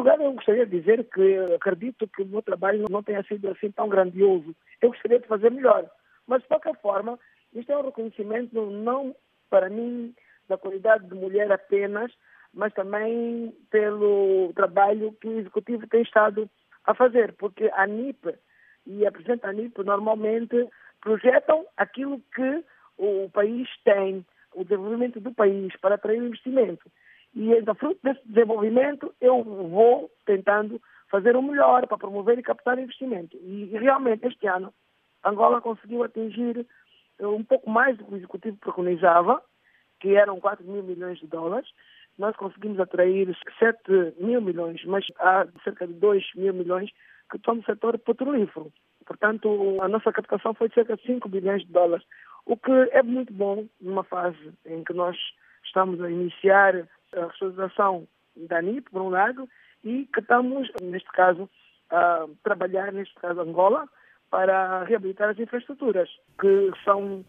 lugar, eu gostaria de dizer que acredito que o meu trabalho não tenha sido assim tão grandioso. Eu gostaria de fazer melhor. Mas, de qualquer forma, isto é um reconhecimento não para mim da qualidade de mulher apenas, mas também pelo trabalho que o Executivo tem estado a fazer. Porque a ANIP e a Presidente da ANIP normalmente projetam aquilo que o país tem, o desenvolvimento do país, para atrair investimento. E, então, fruto desse desenvolvimento, eu vou tentando fazer o melhor para promover e captar investimento. E realmente, este ano, Angola conseguiu atingir um pouco mais do que o Executivo preconizava, que eram 4 mil milhões de dólares. Nós conseguimos atrair 7 mil milhões, mas há cerca de 2 mil milhões que estão no setor petrolífero. Portanto, a nossa captação foi de cerca de 5 bilhões de dólares, o que é muito bom numa fase em que nós estamos a iniciar a reestruturação da ANIP, por um lado, e que estamos, neste caso, a trabalhar, neste caso, Angola, para reabilitar as infraestruturas, que são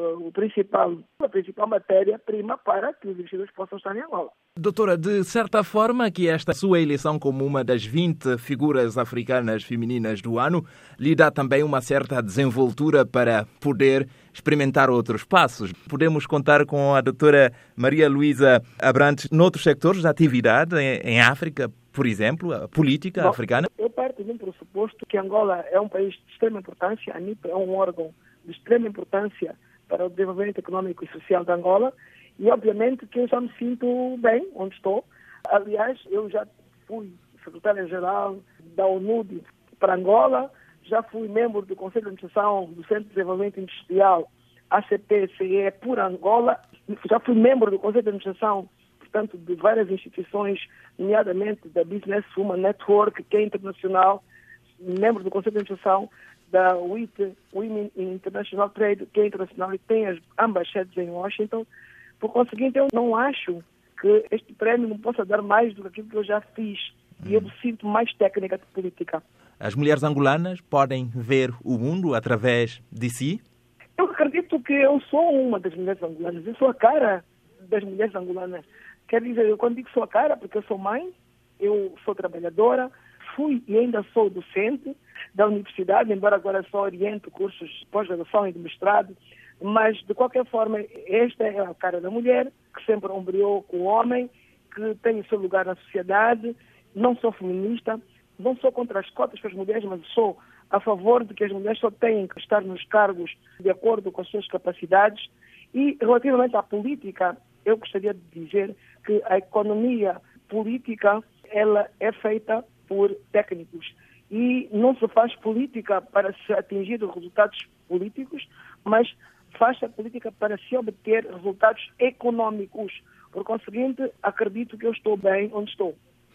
a principal matéria-prima para que os investidores possam estar em Angola. Doutora, de certa forma que esta sua eleição como uma das 20 figuras africanas femininas do ano lhe dá também uma certa desenvoltura para poder experimentar outros passos. Podemos contar com a doutora Maria Luísa Abrantes noutros sectores de atividade em África, por exemplo, a política africana? Eu parto de um pressuposto que Angola é um país de extrema importância, a ANIP é um órgão de extrema importância para o desenvolvimento econômico e social de Angola, e obviamente que eu já me sinto bem onde estou. Aliás, eu já fui secretária-geral da ONUD para Angola, já fui membro do Conselho de Administração do Centro de Desenvolvimento Industrial ACP-CE por Angola, já fui membro do Conselho de Administração, portanto, de várias instituições, nomeadamente da Business Women Network, que é internacional, membro do Conselho de Administração da WIT, Women in International Trade, que é internacional e tem ambas sedes em Washington. Por conseguinte, eu não acho que este prémio não possa dar mais do que aquilo que eu já fiz. E eu me sinto mais técnica de política. As mulheres angolanas podem ver o mundo através de si? Eu acredito que eu sou uma das mulheres angolanas. Eu sou a cara das mulheres angolanas. Quer dizer, eu quando digo sou a cara, porque eu sou mãe, eu sou trabalhadora, fui e ainda sou docente da universidade, embora agora só oriento cursos de pós-graduação e de mestrado, mas de qualquer forma, esta é a cara da mulher, que sempre ombreou com o homem, que tem o seu lugar na sociedade. Não sou feminista, não sou contra as cotas para as mulheres, mas sou a favor de que as mulheres só têm que estar nos cargos de acordo com as suas capacidades. E relativamente à política, eu gostaria de dizer que a economia política ela é feita por técnicos e não se faz política para se atingir resultados políticos, mas faz a política para se obter resultados econômicos. Por conseguinte, acredito que eu estou bem onde estou.